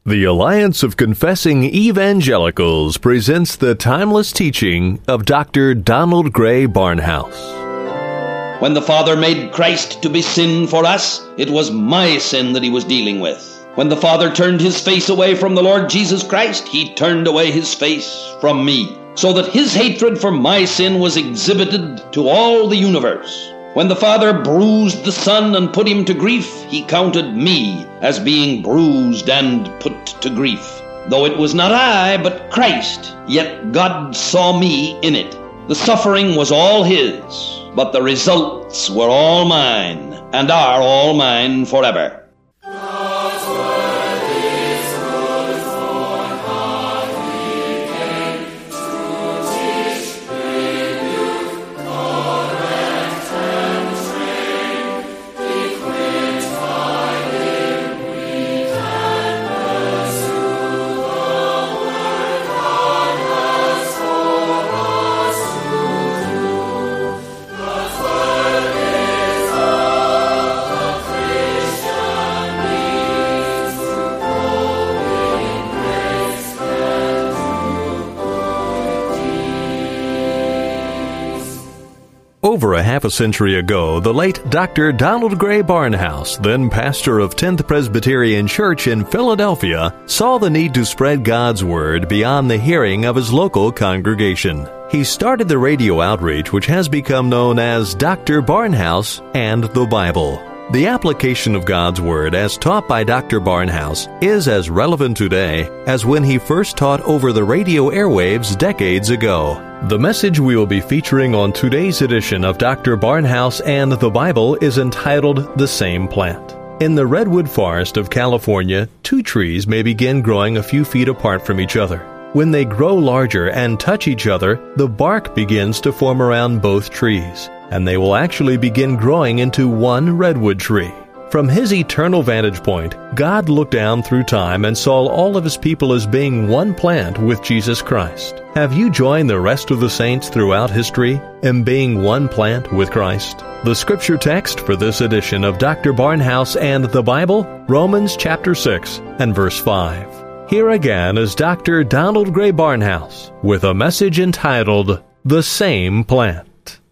The Alliance of Confessing Evangelicals presents the timeless teaching of Dr. Donald Grey Barnhouse. When the Father made Christ to be sin for us, it was my sin that he was dealing with. When the Father turned his face away from the Lord Jesus Christ, he turned away his face from me, so that his hatred for my sin was exhibited to all the universe. When the Father bruised the Son and put him to grief, he counted me as being bruised and put to grief. Though it was not I, but Christ, yet God saw me in it. The suffering was all his, but the results were all mine, and are all mine forever. Over a half a century ago, the late Dr. Donald Grey Barnhouse, then pastor of 10th Presbyterian Church in Philadelphia, saw the need to spread God's Word beyond the hearing of his local congregation. He started the radio outreach which has become known as Dr. Barnhouse and the Bible. The application of God's Word as taught by Dr. Barnhouse is as relevant today as when he first taught over the radio airwaves decades ago. The message we will be featuring on today's edition of Dr. Barnhouse and the Bible is entitled The Same Plant. In the redwood forest of California, two trees may begin growing a few feet apart from each other. When they grow larger and touch each other, the bark begins to form around both trees, and they will actually begin growing into one redwood tree. From his eternal vantage point, God looked down through time and saw all of his people as being one plant with Jesus Christ. Have you joined the rest of the saints throughout history in being one plant with Christ? The scripture text for this edition of Dr. Barnhouse and the Bible, Romans chapter 6 and verse 5. Here again is Dr. Donald Grey Barnhouse with a message entitled, The Same Plant.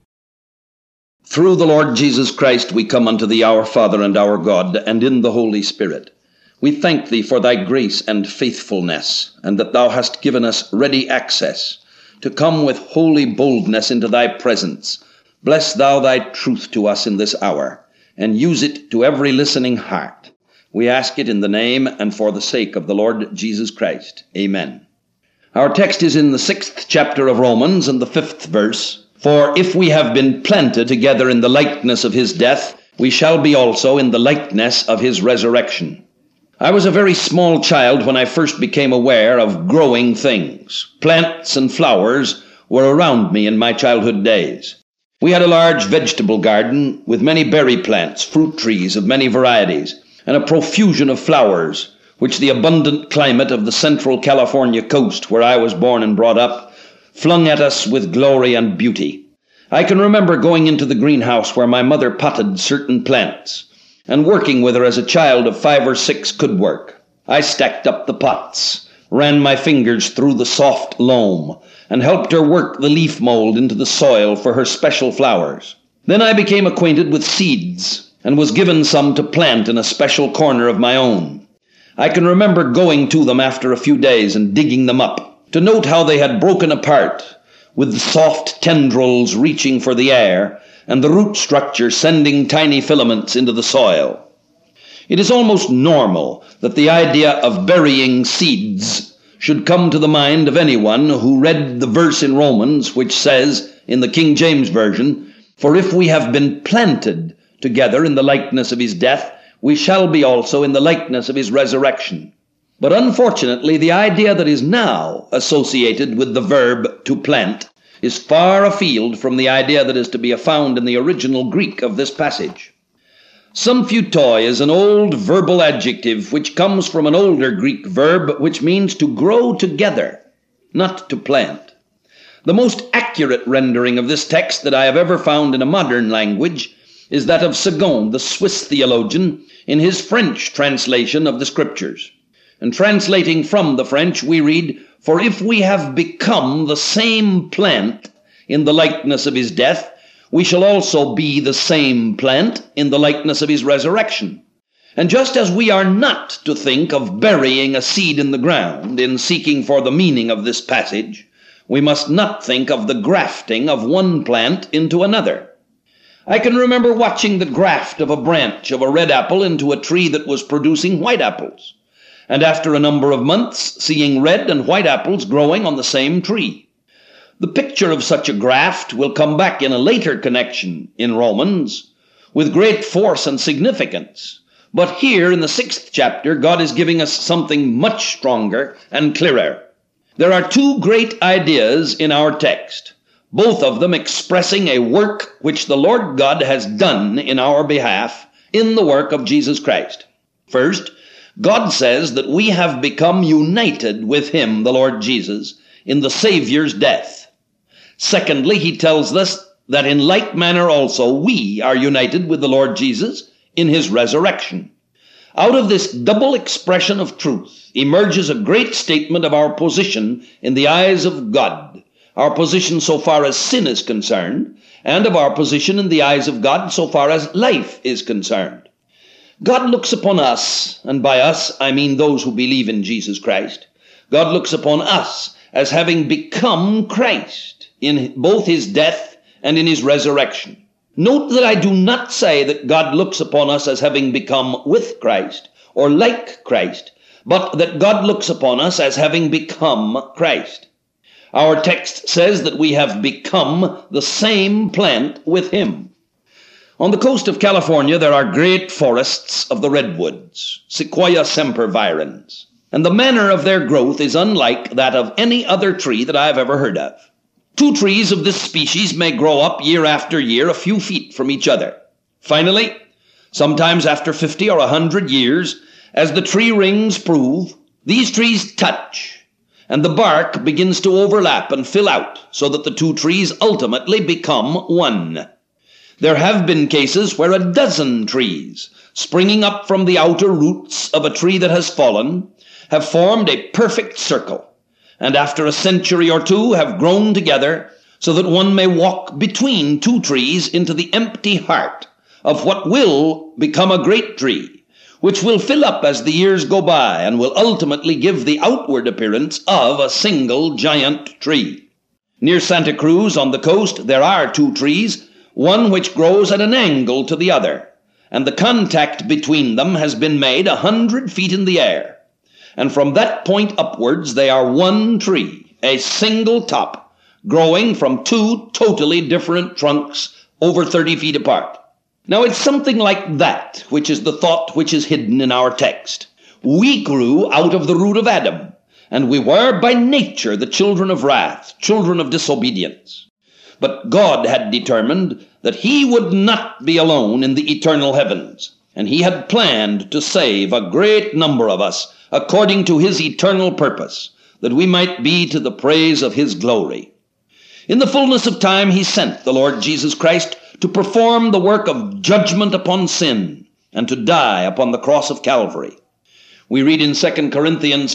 Through the Lord Jesus Christ we come unto thee, our Father and our God, and in the Holy Spirit. We thank thee for thy grace and faithfulness, and that thou hast given us ready access to come with holy boldness into thy presence. Bless thou thy truth to us in this hour, and use it to every listening heart. We ask it in the name and for the sake of the Lord Jesus Christ. Amen. Our text is in the 6th chapter of Romans and the 5th verse. For if we have been planted together in the likeness of his death, we shall be also in the likeness of his resurrection. I was a very small child when I first became aware of growing things. Plants and flowers were around me in my childhood days. We had a large vegetable garden with many berry plants, fruit trees of many varieties, and a profusion of flowers, which the abundant climate of the central California coast, where I was born and brought up, flung at us with glory and beauty. I can remember going into the greenhouse where my mother potted certain plants, and working with her as a child of 5 or 6 could work. I stacked up the pots, ran my fingers through the soft loam, and helped her work the leaf mold into the soil for her special flowers. Then I became acquainted with seeds, and was given some to plant in a special corner of my own. I can remember going to them after a few days and digging them up, to note how they had broken apart, with the soft tendrils reaching for the air, and the root structure sending tiny filaments into the soil. It is almost normal that the idea of burying seeds should come to the mind of anyone who read the verse in Romans, which says, in the King James Version, For if we have been planted together in the likeness of his death, we shall be also in the likeness of his resurrection. But unfortunately, the idea that is now associated with the verb to plant is far afield from the idea that is to be found in the original Greek of this passage. Symphutoi is an old verbal adjective which comes from an older Greek verb which means to grow together, not to plant. The most accurate rendering of this text that I have ever found in a modern language is that of Segond, the Swiss theologian, in his French translation of the Scriptures. And translating from the French, we read, "For if we have become the same plant in the likeness of his death, we shall also be the same plant in the likeness of his resurrection." And just as we are not to think of burying a seed in the ground in seeking for the meaning of this passage, we must not think of the grafting of one plant into another. I can remember watching the graft of a branch of a red apple into a tree that was producing white apples, and after a number of months seeing red and white apples growing on the same tree. The picture of such a graft will come back in a later connection in Romans with great force and significance. But here in the 6th chapter, God is giving us something much stronger and clearer. There are two great ideas in our text, both of them expressing a work which the Lord God has done in our behalf in the work of Jesus Christ. First, God says that we have become united with him, the Lord Jesus, in the Savior's death. Secondly, he tells us that in like manner also we are united with the Lord Jesus in his resurrection. Out of this double expression of truth emerges a great statement of our position in the eyes of God, our position so far as sin is concerned, and of our position in the eyes of God so far as life is concerned. God looks upon us, and by us I mean those who believe in Jesus Christ. God looks upon us as having become Christ in both his death and in his resurrection. Note that I do not say that God looks upon us as having become with Christ or like Christ, but that God looks upon us as having become Christ. Our text says that we have become the same plant with him. On the coast of California, there are great forests of the redwoods, Sequoia sempervirens, and the manner of their growth is unlike that of any other tree that I have ever heard of. Two trees of this species may grow up year after year a few feet from each other. Finally, sometimes after 50 or 100 years, as the tree rings prove, these trees touch, and the bark begins to overlap and fill out so that the two trees ultimately become one. There have been cases where a dozen trees, springing up from the outer roots of a tree that has fallen, have formed a perfect circle, and after a century or two have grown together so that one may walk between two trees into the empty heart of what will become a great tree, which will fill up as the years go by and will ultimately give the outward appearance of a single giant tree. Near Santa Cruz on the coast there are two trees, one which grows at an angle to the other, and the contact between them has been made 100 feet in the air. And from that point upwards they are one tree, a single top, growing from two totally different trunks over 30 feet apart. Now it's something like that which is the thought which is hidden in our text. We grew out of the root of Adam, and we were by nature the children of wrath, children of disobedience. But God had determined that he would not be alone in the eternal heavens, and he had planned to save a great number of us according to his eternal purpose, that we might be to the praise of his glory. In the fullness of time he sent the Lord Jesus Christ to perform the work of judgment upon sin and to die upon the cross of Calvary. We read in 2 Corinthians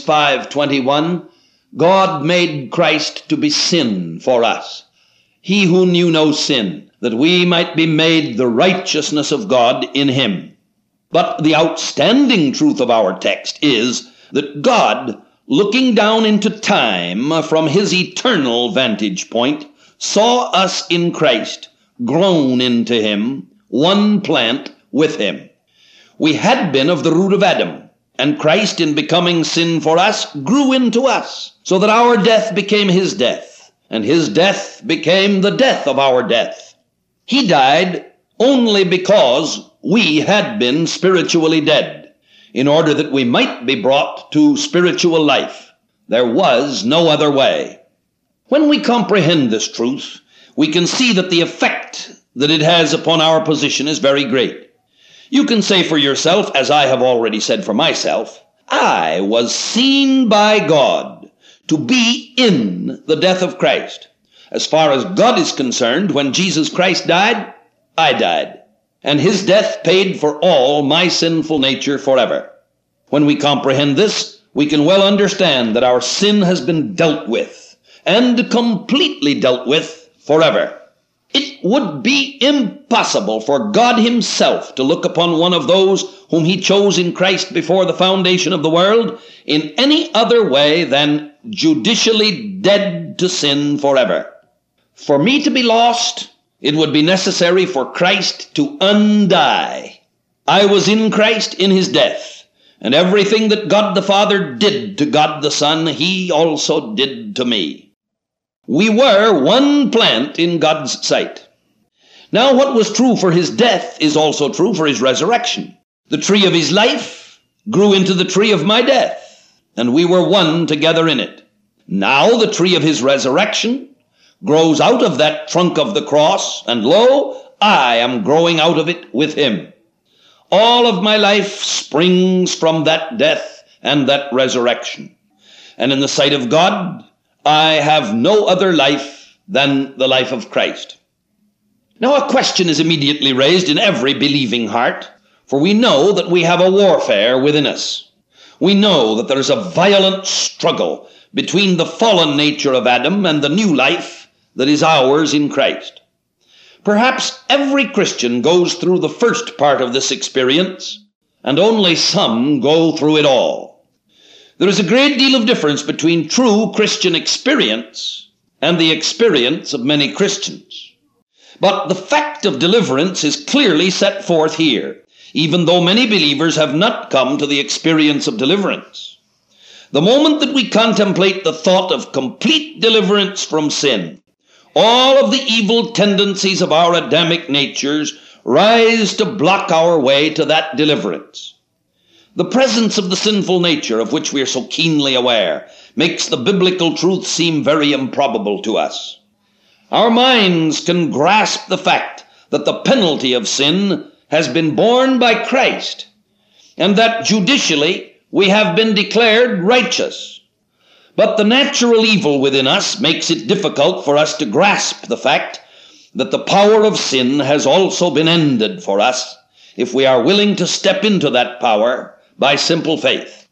5:21, God made Christ to be sin for us, he who knew no sin, that we might be made the righteousness of God in him. But the outstanding truth of our text is that God, looking down into time from his eternal vantage point, saw us in Christ, grown into him, one plant with him. We had been of the root of Adam, and Christ, in becoming sin for us, grew into us, so that our death became his death, and his death became the death of our death. He died only because we had been spiritually dead, in order that we might be brought to spiritual life. There was no other way. When we comprehend this truth, we can see that the effect that it has upon our position is very great. You can say for yourself, as I have already said for myself, I was seen by God to be in the death of Christ. As far as God is concerned, when Jesus Christ died, I died, and his death paid for all my sinful nature forever. When we comprehend this, we can well understand that our sin has been dealt with, and completely dealt with forever. It would be impossible for God himself to look upon one of those whom he chose in Christ before the foundation of the world in any other way than judicially dead to sin forever. For me to be lost, it would be necessary for Christ to undie. I was in Christ in his death, and everything that God the Father did to God the Son, he also did to me. We were one plant in God's sight. Now what was true for his death is also true for his resurrection. The tree of his life grew into the tree of my death, and we were one together in it. Now the tree of his resurrection grows out of that trunk of the cross, and lo, I am growing out of it with him. All of my life springs from that death and that resurrection. And in the sight of God, I have no other life than the life of Christ. Now a question is immediately raised in every believing heart, for we know that we have a warfare within us. We know that there is a violent struggle between the fallen nature of Adam and the new life that is ours in Christ. Perhaps every Christian goes through the first part of this experience, and only some go through it all. There is a great deal of difference between true Christian experience and the experience of many Christians. But the fact of deliverance is clearly set forth here, even though many believers have not come to the experience of deliverance. The moment that we contemplate the thought of complete deliverance from sin, all of the evil tendencies of our Adamic natures rise to block our way to that deliverance. The presence of the sinful nature of which we are so keenly aware makes the biblical truth seem very improbable to us. Our minds can grasp the fact that the penalty of sin has been borne by Christ, and that judicially we have been declared righteous. But the natural evil within us makes it difficult for us to grasp the fact that the power of sin has also been ended for us if we are willing to step into that power by simple faith.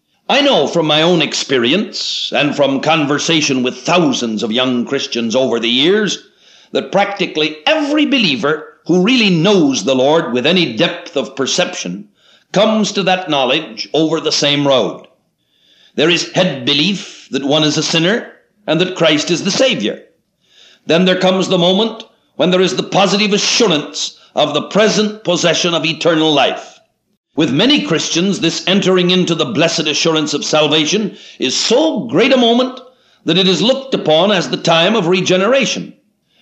I know from my own experience and from conversation with thousands of young Christians over the years that practically every believer who really knows the Lord with any depth of perception comes to that knowledge over the same road. There is head belief that one is a sinner and that Christ is the Savior. Then there comes the moment when there is the positive assurance of the present possession of eternal life. With many Christians, this entering into the blessed assurance of salvation is so great a moment that it is looked upon as the time of regeneration.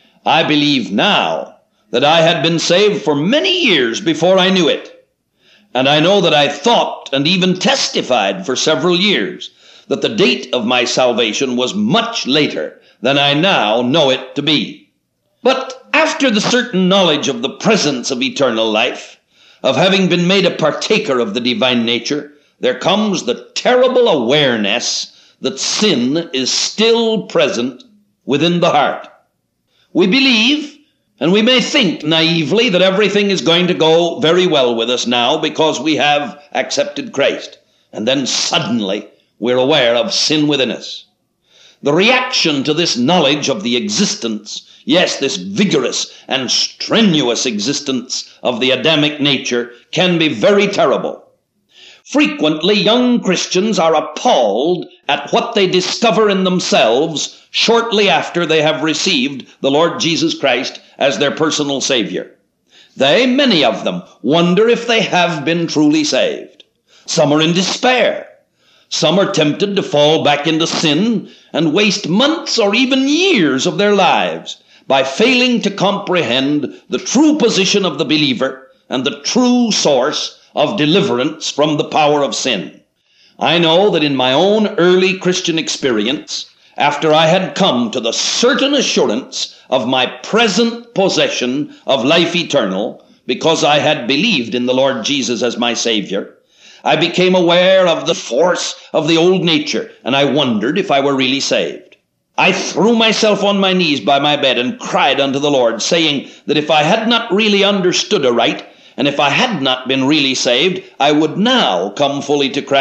I believe now that I had been saved for many years before I knew it. And I know that I thought and even testified for several years that the date of my salvation was much later than I now know it to be. But after the certain knowledge of the presence of eternal life, of having been made a partaker of the divine nature, there comes the terrible awareness that sin is still present within the heart. We believe, and we may think naively, that everything is going to go very well with us now because we have accepted Christ. And then suddenly we're aware of sin within us. The reaction to this knowledge of the existence, yes, this vigorous and strenuous existence of the Adamic nature, can be very terrible. Frequently, young Christians are appalled at what they discover in themselves shortly after they have received the Lord Jesus Christ as their personal Savior. They, many of them, wonder if they have been truly saved. Some are in despair. Some are tempted to fall back into sin and waste months or even years of their lives by failing to comprehend the true position of the believer and the true source of deliverance from the power of sin. I know that in my own early Christian experience, after I had come to the certain assurance of my present possession of life eternal, because I had believed in the Lord Jesus as my Savior, I became aware of the force of the old nature, and I wondered if I were really saved. I threw myself on my knees by my bed and cried unto the Lord, saying that if I had not really understood aright, and if I had not been really saved, I would now come fully to Christ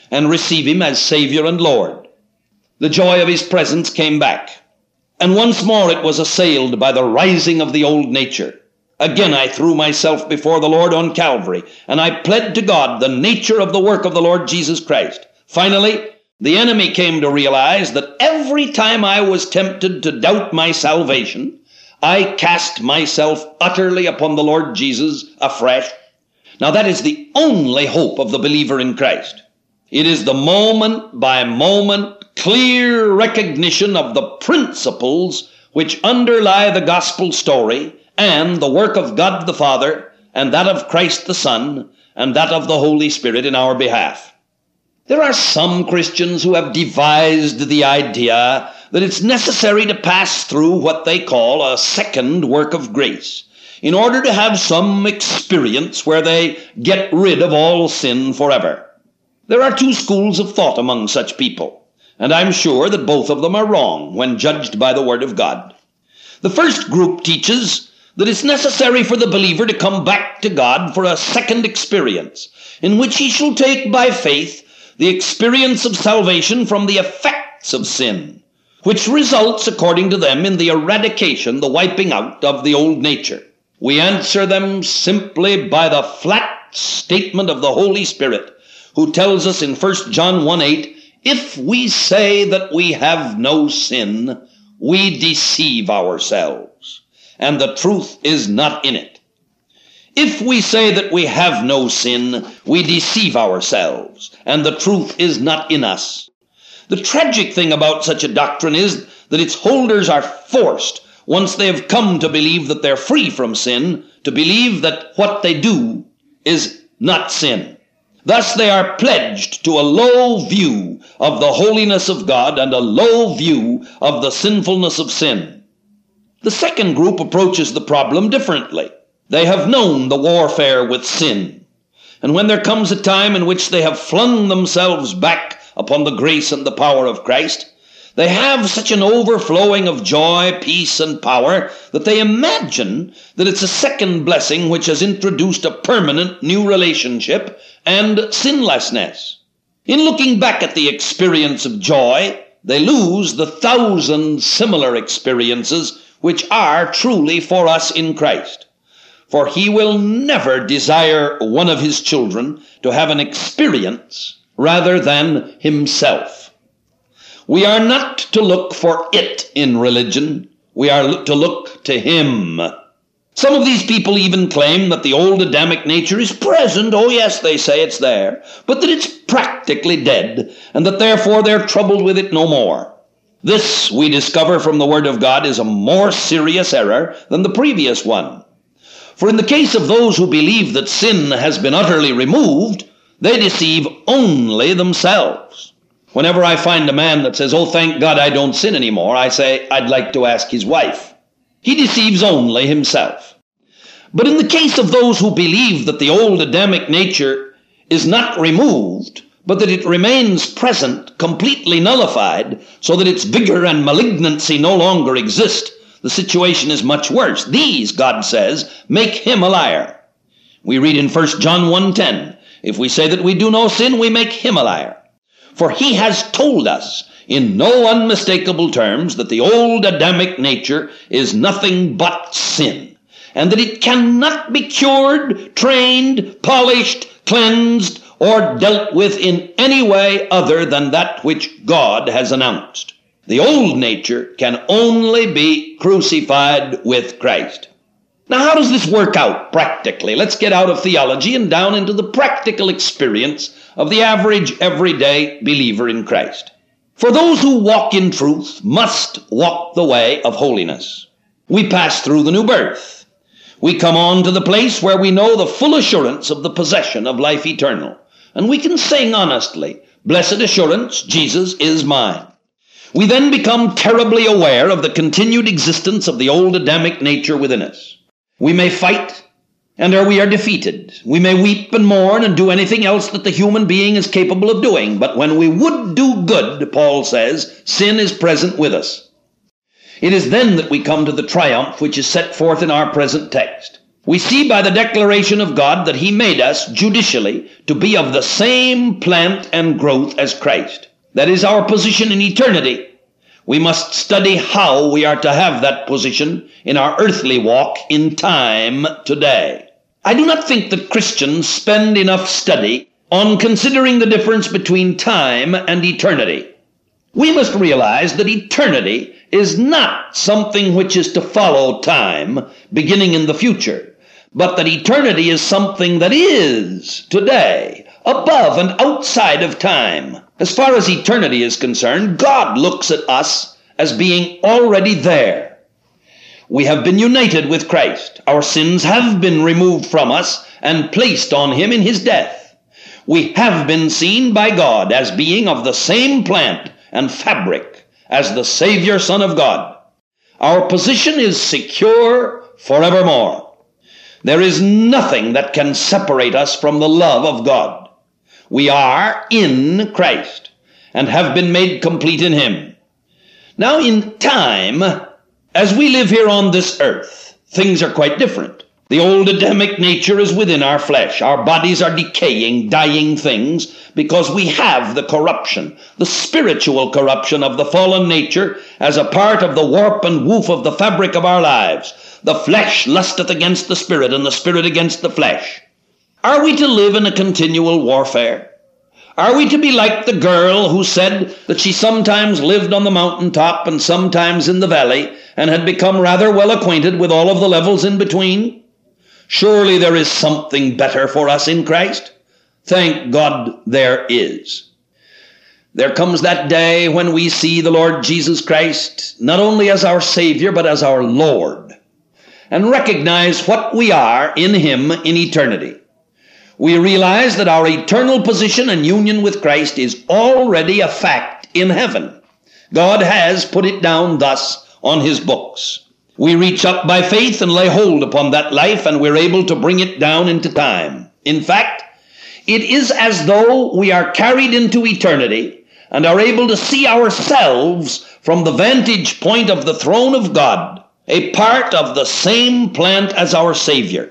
and receive him as Savior and Lord. The joy of his presence came back, and once more it was assailed by the rising of the old nature. Again I threw myself before the Lord on Calvary, and I pled to God the nature of the work of the Lord Jesus Christ. Finally, the enemy came to realize that every time I was tempted to doubt my salvation, I cast myself utterly upon the Lord Jesus afresh. Now that is the only hope of the believer in Christ. It is the moment by moment clear recognition of the principles which underlie the gospel story and the work of God the Father and that of Christ the Son and that of the Holy Spirit in our behalf. There are some Christians who have devised the idea that it's necessary to pass through what they call a second work of grace in order to have some experience where they get rid of all sin forever. There are two schools of thought among such people, and I'm sure that both of them are wrong when judged by the Word of God. The first group teaches that it's necessary for the believer to come back to God for a second experience, in which he shall take by faith the experience of salvation from the effects of sin, which results, according to them, in the eradication, the wiping out of the old nature. We answer them simply by the flat statement of the Holy Spirit, who tells us in 1 John 1:8, if we say that we have no sin, we deceive ourselves, and the truth is not in it. If we say that we have no sin, we deceive ourselves, and the truth is not in us. The tragic thing about such a doctrine is that its holders are forced, once they have come to believe that they're free from sin, to believe that what they do is not sin. Thus they are pledged to a low view of the holiness of God and a low view of the sinfulness of sin. The second group approaches the problem differently. They have known the warfare with sin, and when there comes a time in which they have flung themselves back upon the grace and the power of Christ, they have such an overflowing of joy, peace, and power that they imagine that it's a second blessing which has introduced a permanent new relationship and sinlessness. In looking back at the experience of joy, they lose the 1,000 similar experiences which are truly for us in Christ. For he will never desire one of his children to have an experience rather than himself. We are not to look for it in religion. We are to look to him. Some of these people even claim that the old Adamic nature is present. Oh yes, they say it's there, but that it's practically dead, and that therefore they're troubled with it no more. This, we discover from the Word of God, is a more serious error than the previous one. For in the case of those who believe that sin has been utterly removed, they deceive only themselves. Whenever I find a man that says, oh, thank God I don't sin anymore, I say, I'd like to ask his wife. He deceives only himself. But in the case of those who believe that the old Adamic nature is not removed, but that it remains present, completely nullified, so that its vigor and malignancy no longer exist, the situation is much worse. These, God says, make him a liar. We read in 1 John 1:10, if we say that we do no sin, we make him a liar. For he has told us in no unmistakable terms that the old Adamic nature is nothing but sin, and that it cannot be cured, trained, polished, cleansed, or dealt with in any way other than that which God has announced. The old nature can only be crucified with Christ. Now, how does this work out practically? Let's get out of theology and down into the practical experience of the average, everyday believer in Christ. For those who walk in truth must walk the way of holiness. We pass through the new birth. We come on to the place where we know the full assurance of the possession of life eternal. And we can sing honestly, blessed assurance, Jesus is mine. We then become terribly aware of the continued existence of the old Adamic nature within us. We may fight, and we are defeated. We may weep and mourn and do anything else that the human being is capable of doing. But when we would do good, Paul says, sin is present with us. It is then that we come to the triumph which is set forth in our present text. We see by the declaration of God that he made us judicially to be of the same plant and growth as Christ. That is our position in eternity. We must study how we are to have that position in our earthly walk in time today. I do not think that Christians spend enough study on considering the difference between time and eternity. We must realize that eternity is not something which is to follow time, beginning in the future, but that eternity is something that is today, above and outside of time. As far as eternity is concerned, God looks at us as being already there. We have been united with Christ. Our sins have been removed from us and placed on him in his death. We have been seen by God as being of the same plant and fabric as the Savior Son of God. Our position is secure forevermore. There is nothing that can separate us from the love of God. We are in Christ and have been made complete in him. Now in time, as we live here on this earth, things are quite different. The old Adamic nature is within our flesh. Our bodies are decaying, dying things because we have the corruption, the spiritual corruption of the fallen nature as a part of the warp and woof of the fabric of our lives. The flesh lusteth against the spirit, and the spirit against the flesh. Are we to live in a continual warfare? Are we to be like the girl who said that she sometimes lived on the mountaintop and sometimes in the valley and had become rather well acquainted with all of the levels in between? Surely there is something better for us in Christ. Thank God there is. There comes that day when we see the Lord Jesus Christ not only as our Savior but as our Lord, and recognize what we are in him in eternity. We realize that our eternal position and union with Christ is already a fact in heaven. God has put it down thus on his books. We reach up by faith and lay hold upon that life, and we're able to bring it down into time. In fact, it is as though we are carried into eternity and are able to see ourselves from the vantage point of the throne of God, a part of the same plant as our Savior.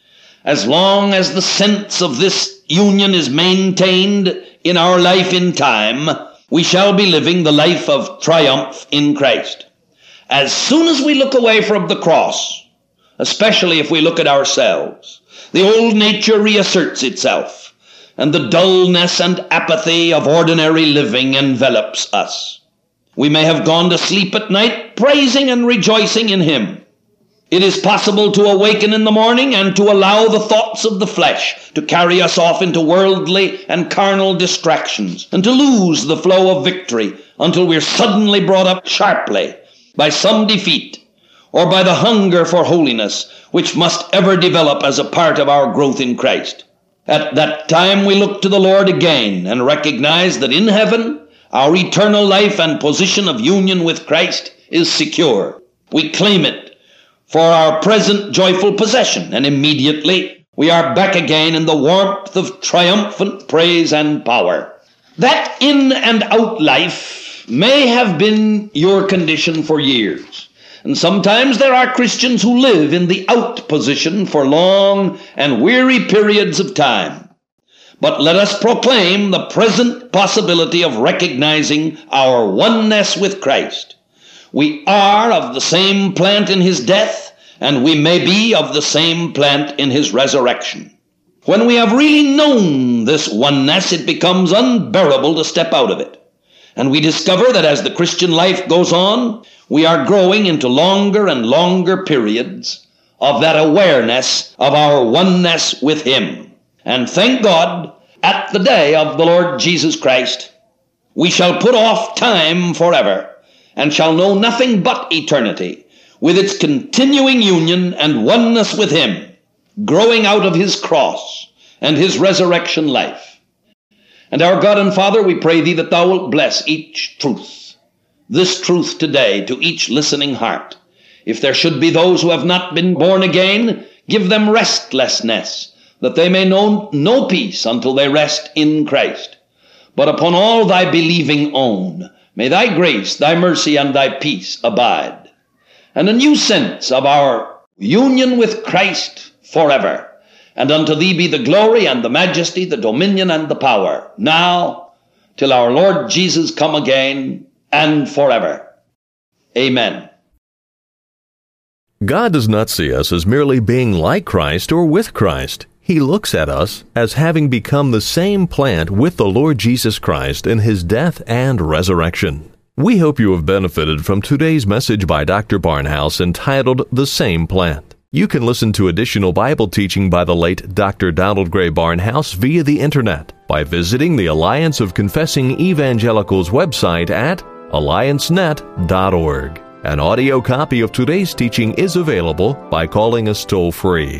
As long as the sense of this union is maintained in our life in time, we shall be living the life of triumph in Christ. As soon as we look away from the cross, especially if we look at ourselves, the old nature reasserts itself, and the dullness and apathy of ordinary living envelops us. We may have gone to sleep at night praising and rejoicing in him. It is possible to awaken in the morning and to allow the thoughts of the flesh to carry us off into worldly and carnal distractions, and to lose the flow of victory until we're suddenly brought up sharply by some defeat, or by the hunger for holiness, which must ever develop as a part of our growth in Christ. At that time we look to the Lord again and recognize that in heaven our eternal life and position of union with Christ is secure. We claim it for our present joyful possession, and immediately we are back again in the warmth of triumphant praise and power. That in and out life may have been your condition for years. And sometimes there are Christians who live in the out position for long and weary periods of time. But let us proclaim the present possibility of recognizing our oneness with Christ. We are of the same plant in his death, and we may be of the same plant in his resurrection. When we have really known this oneness, it becomes unbearable to step out of it. And we discover that as the Christian life goes on, we are growing into longer and longer periods of that awareness of our oneness with him. And thank God, at the day of the Lord Jesus Christ, we shall put off time forever and shall know nothing but eternity, with its continuing union and oneness with him, growing out of his cross and his resurrection life. And our God and Father, we pray thee that thou wilt bless each truth, this truth today, to each listening heart. If there should be those who have not been born again, give them restlessness, that they may know no peace until they rest in Christ. But upon all thy believing own, may thy grace, thy mercy, and thy peace abide. And a new sense of our union with Christ forever. And unto thee be the glory and the majesty, the dominion and the power, now till our Lord Jesus come again, and forever. Amen. God does not see us as merely being like Christ or with Christ. He looks at us as having become the same plant with the Lord Jesus Christ in His death and resurrection. We hope you have benefited from today's message by Dr. Barnhouse entitled The Same Plant. You can listen to additional Bible teaching by the late Dr. Donald Gray Barnhouse via the Internet by visiting the Alliance of Confessing Evangelicals website at alliancenet.org. An audio copy of today's teaching is available by calling us toll-free,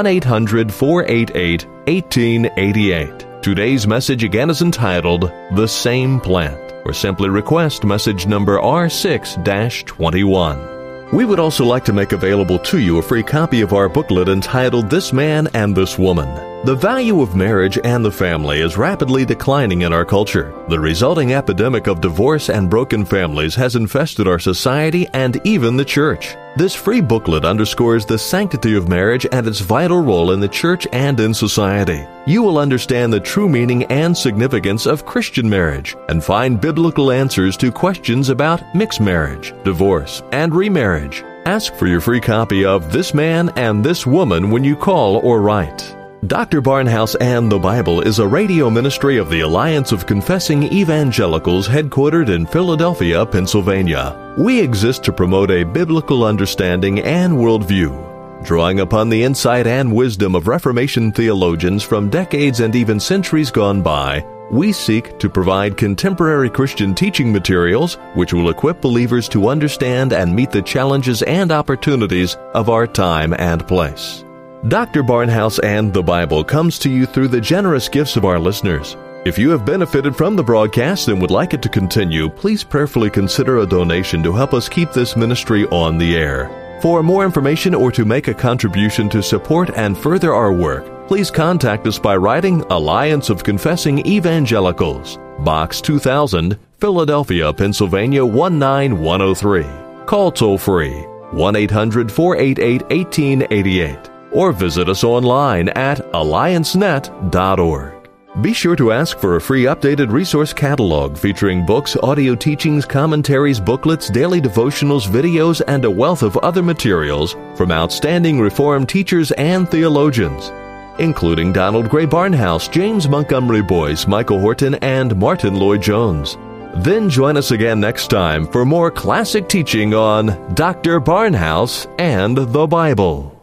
1-800-488-1888. Today's message again is entitled, The Same Plant, or simply request message number R6-21. We would also like to make available to you a free copy of our booklet entitled This Man and This Woman. The value of marriage and the family is rapidly declining in our culture. The resulting epidemic of divorce and broken families has infested our society and even the church. This free booklet underscores the sanctity of marriage and its vital role in the church and in society. You will understand the true meaning and significance of Christian marriage and find biblical answers to questions about mixed marriage, divorce, and remarriage. Ask for your free copy of This Man and This Woman when you call or write. Dr. Barnhouse and the Bible is a radio ministry of the Alliance of Confessing Evangelicals headquartered in Philadelphia, Pennsylvania. We exist to promote a biblical understanding and worldview. Drawing upon the insight and wisdom of Reformation theologians from decades and even centuries gone by, we seek to provide contemporary Christian teaching materials which will equip believers to understand and meet the challenges and opportunities of our time and place. Dr. Barnhouse and the Bible comes to you through the generous gifts of our listeners. If you have benefited from the broadcast and would like it to continue, please prayerfully consider a donation to help us keep this ministry on the air. For more information or to make a contribution to support and further our work, please contact us by writing Alliance of Confessing Evangelicals, Box 2000, Philadelphia, Pennsylvania 19103. Call toll-free 1-800-488-1888. Or visit us online at alliancenet.org. Be sure to ask for a free updated resource catalog featuring books, audio teachings, commentaries, booklets, daily devotionals, videos, and a wealth of other materials from outstanding Reformed teachers and theologians, including Donald Gray Barnhouse, James Montgomery Boyce, Michael Horton, and Martin Lloyd-Jones. Then join us again next time for more classic teaching on Dr. Barnhouse and the Bible.